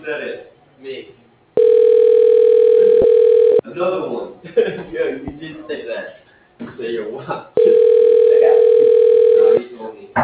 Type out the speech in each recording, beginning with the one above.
said it? Me. Another one. Yo, you did say that. Say your what? No, he told me.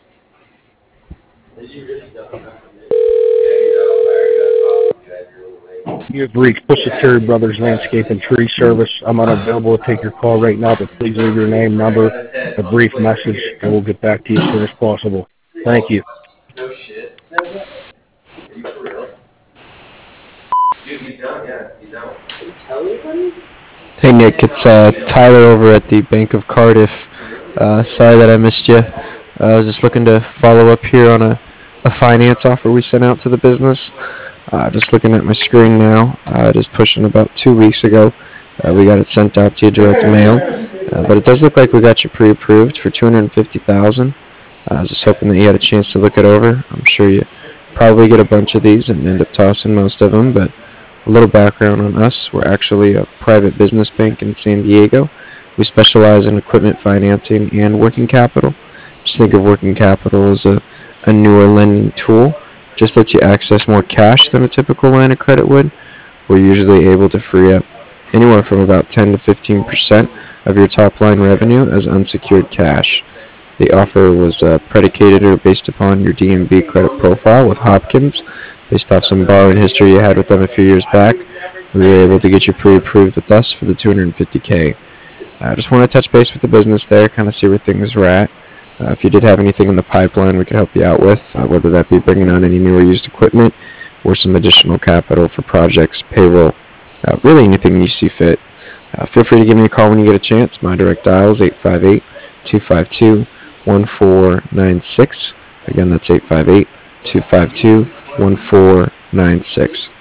You really don't remember me. Yeah, you know, I already got a problem with you guys doing away. You have reached Pusha Terry Brothers Landscape and Tree Service. I'm unavailable to take your call right now, but please leave your name, number, a brief message, and we'll get back to you as soon as possible. Thank you. No shit. Are you for real? Dude, he's done, yeah, he's out. Tell anybody? Hey Nick, it's Tyler over at the Bank of Cardiff. Sorry that I missed you. I was just looking to follow up here on a finance offer we sent out to the business. Just looking at my screen now, just pushing about 2 weeks ago. We got it sent out to you direct mail, but it does look like we got you pre-approved for $250,000. I was just hoping that you had a chance to look it over. I'm sure you probably get a bunch of these and end up tossing most of them, but a little background on us. We're actually a private business bank in San Diego. We specialize in equipment financing and working capital. Just think of working capital as a newer lending tool. Just lets you access more cash than a typical line of credit would. We're usually able to free up anywhere from about 10 to 15% of your top line revenue as unsecured cash. The offer was predicated or based upon your DMB credit profile with Hopkins. Based off some borrowing history you had with them a few years back, we were able to get you pre-approved with us for the $250K. I just want to touch base with the business there, kind of see where things are at. If you did have anything in the pipeline we could help you out with, whether that be bringing on any new or used equipment or some additional capital for projects, payroll, really anything you see fit. Feel free to give me a call when you get a chance. My direct dial is 858-252-1496. Again, that's 858-252-1496.